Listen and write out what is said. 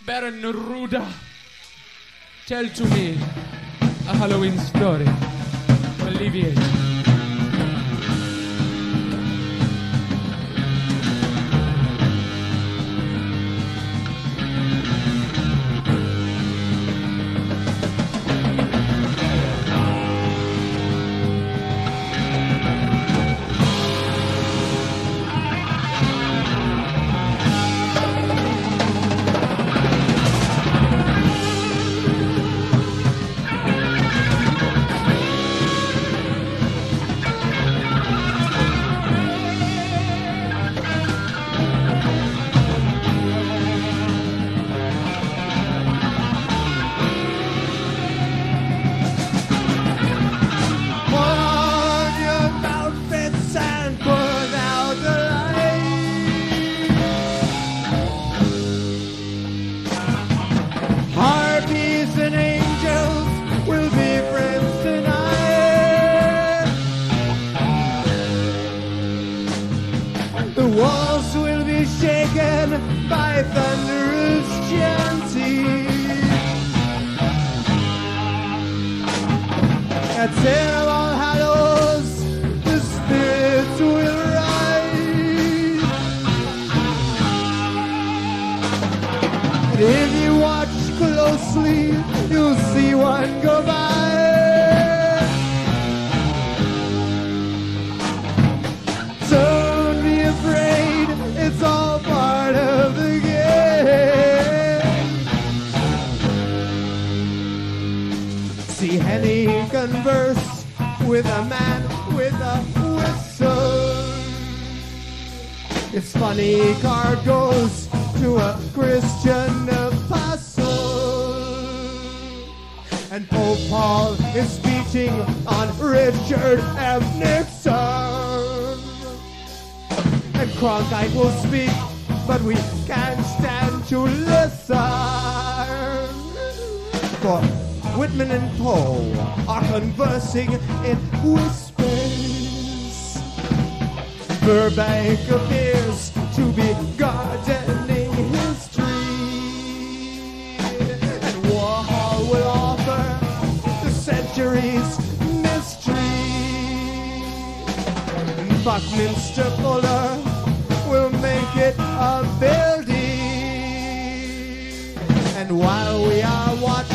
Baron Neruda, tell to me a Halloween story to alleviate. The walls will be shaken by thunderous chanting. At All Hallows, the spirits will rise. And if you watch closely, you'll see one go by. It's all part of the game. See Henny converse with a man with a whistle. It's funny card goes to a Christian apostle. And Pope Paul is speeching on Richard M. Nixon. And Cronkite will speak, but we can't stand to listen. For Whitman and Poe are conversing in whispers. Burbank appears to be gardening his tree. And Warhol will offer the century's mystery. And Buckminster Fuller will make it a building. And while we are watching